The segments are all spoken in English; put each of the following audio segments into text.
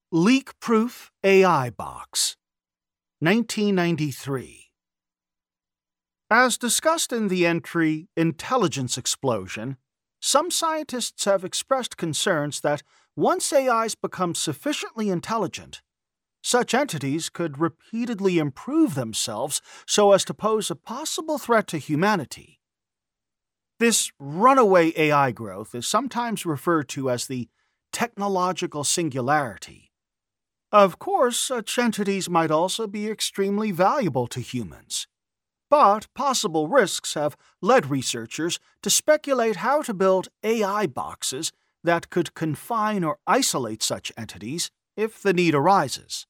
Leak-Proof AI Box, 1993. As discussed in the entry Intelligence Explosion, some scientists have expressed concerns that once AIs become sufficiently intelligent, such entities could repeatedly improve themselves so as to pose a possible threat to humanity. This runaway AI growth is sometimes referred to as the technological singularity. Of course, such entities might also be extremely valuable to humans. But possible risks have led researchers to speculate how to build AI boxes that could confine or isolate such entities if the need arises.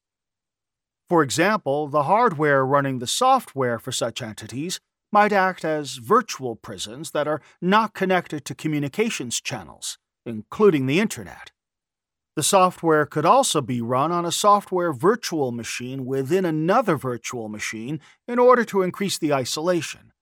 For example, the hardware running the software for such entities might act as virtual prisons that are not connected to communications channels, including the Internet. The software could also be run on a software virtual machine within another virtual machine in order to increase the isolation.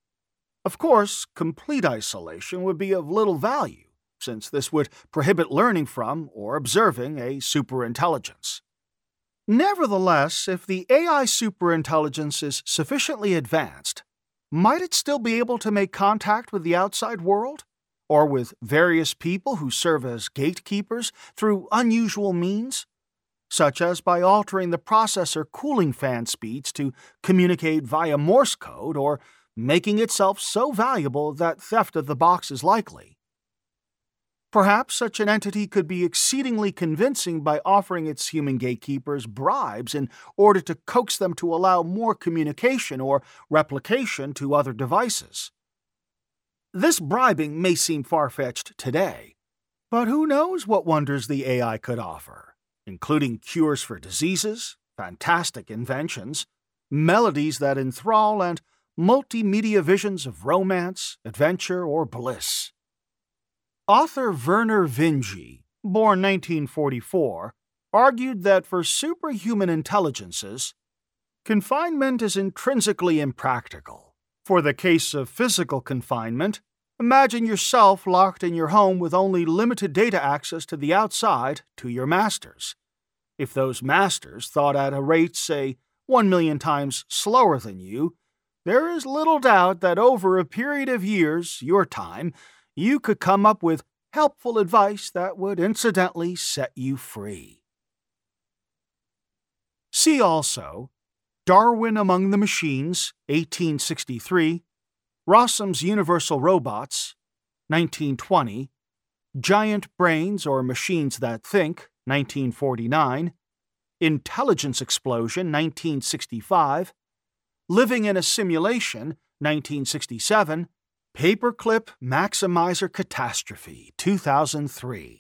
Of course, complete isolation would be of little value, since this would prohibit learning from or observing a superintelligence. Nevertheless, if the AI superintelligence is sufficiently advanced, might it still be able to make contact with the outside world? Or with various people who serve as gatekeepers through unusual means, such as by altering the processor cooling fan speeds to communicate via Morse code or making itself so valuable that theft of the box is likely. Perhaps such an entity could be exceedingly convincing by offering its human gatekeepers bribes in order to coax them to allow more communication or replication to other devices. This bribing may seem far-fetched today, but who knows what wonders the AI could offer, including cures for diseases, fantastic inventions, melodies that enthrall, and multimedia visions of romance, adventure, or bliss. Author Vernor Vinge, born 1944, argued that for superhuman intelligences, confinement is intrinsically impractical. For the case of physical confinement, imagine yourself locked in your home with only limited data access to the outside to your masters. If those masters thought at a rate, say, 1 million times slower than you, there is little doubt that over a period of years, your time, you could come up with helpful advice that would incidentally set you free. See also Darwin Among the Machines, 1863, Rossum's Universal Robots, 1920, Giant Brains or Machines That Think, 1949, Intelligence Explosion, 1965, Living in a Simulation, 1967, Paperclip Maximizer Catastrophe, 2003.